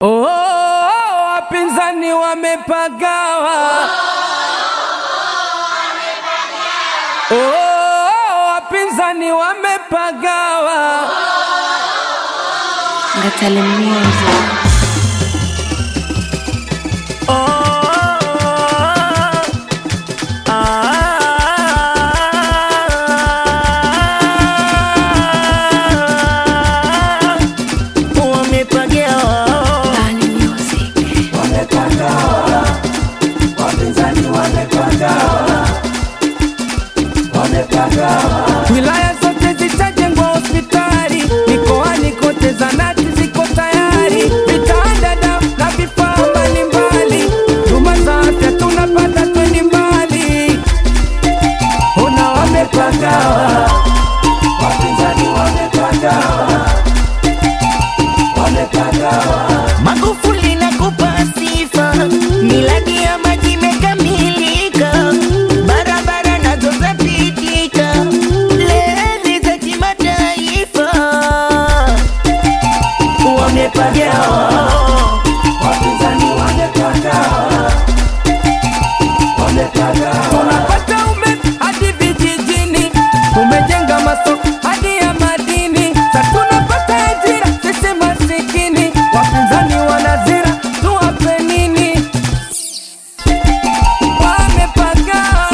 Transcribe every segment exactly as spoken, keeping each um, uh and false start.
Oh, wapinzani wamepagawa. Oh, wapinzani wamepagawa. Ngatale Music. Wilaya zote zitajengwa hospitali, mikoani kote zahanati ziko tayari, vitanda na vifaa mbalimbali, huduma za afya tunapata twendi mbali. Ona wamepagawa, wapinzani wamepagawa, wamepagawa. Magufuli nakupa sifa, miladi ya maji imekamilika, barabara nazo zapitika, leli za kimataifa. Wamepagawa, Wapinzani wamepagawa, wamepagawa. Tunapata umeme hadi vijijini, umejenga masoko hadi ya madini, sasa tunapata ajira sisi masikini. Wapinzani wanazira tuwape nini? Wamepagawa,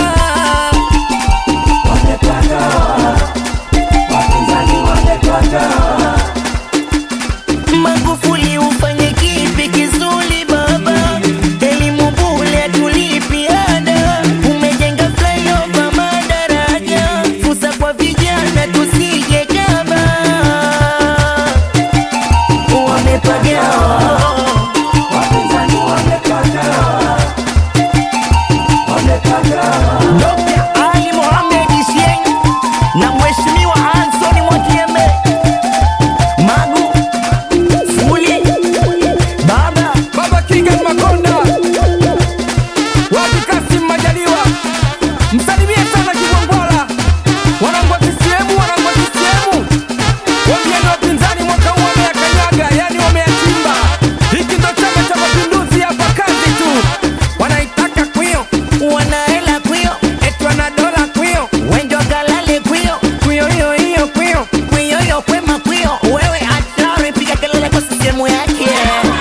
wamepagawa. Wapinzani wamepagawa. Magufuli ufanye kipi kizuri baba, elimu bure tulipi ada, umejenga flyover madaraja, fursa kwa vijana tusije kama. Wamepagawa, Wapinzani wamepagawa, wamepagawa. Dokta Ali Mohamed Shein na Mheshimiwa Anthony Mwakyembe, Magu Fuli baba Baba Kigan Makonda, Wadi Kassim Majaliwa, msalimie sana Kigwangwala, wanangu wa C C M, wanangu wa C C M. Wambieni wapinzani mwaka huu wameyakanyaga, yani wameyachimba. Hiki ndo Chama cha Mapinduzi, hapa kazi tu. Wanaitaka kwio, wanaela kwio, eti wana dola kwio, wendo kalale kwio, kwio hiyo hiyo kwio. kwio yo kwema kwio, wewe hatari piga kelele kwa sisemu yake.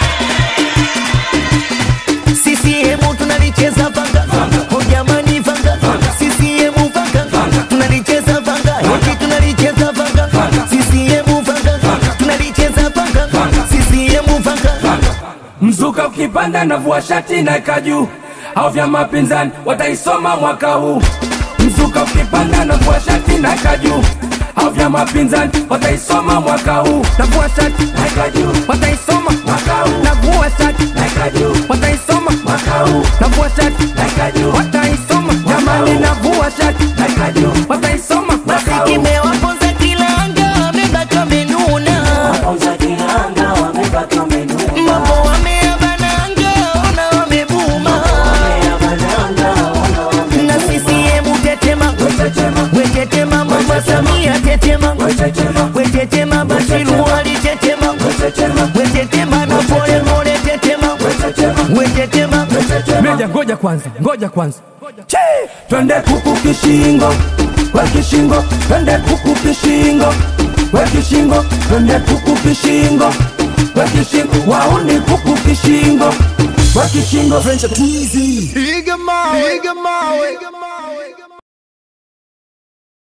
C C M tunalicheza vanga, oh jamani vanga, C C M vanga, tunalicheza vanga, hiki tunalicheza vanga, C C M vanga, tunalicheza vanga, C C M vanga. Mzuka ukipanda na vua shati na kaju, au vya mapinzani wataisoma mwaka huu. Mzuka ukipanda na vua shati na kaju, au vya mapinzani wataisoma mwaka huu. Na vua shati na kaju, wataisoma mwaka huu. Na vua shati na kaju, wataisoma mwaka huu. Na vua shati na kaju, wataisoma jamani. Na vua shati na kaju, wataisoma mwaka huu. Kimewaponza kilanga, wamebaki wamenuna, mambo wameyabananga, ona wamebuma. Na C C M tetema, wetetema, Mama Samia tetema, wetetema, Bashiru Ali tetema, wetetema, na pole pole tetema, wetetema. Meja, ngoja kwanza, ngoja kwanza. Che! Twende kuku kishingo, we kishingo, twende kuku kishingo, we kishingo, twende kuku kishingo, we kishingo, wauni kuku kishingo, we kishingo. Iga mawe, iga mawe.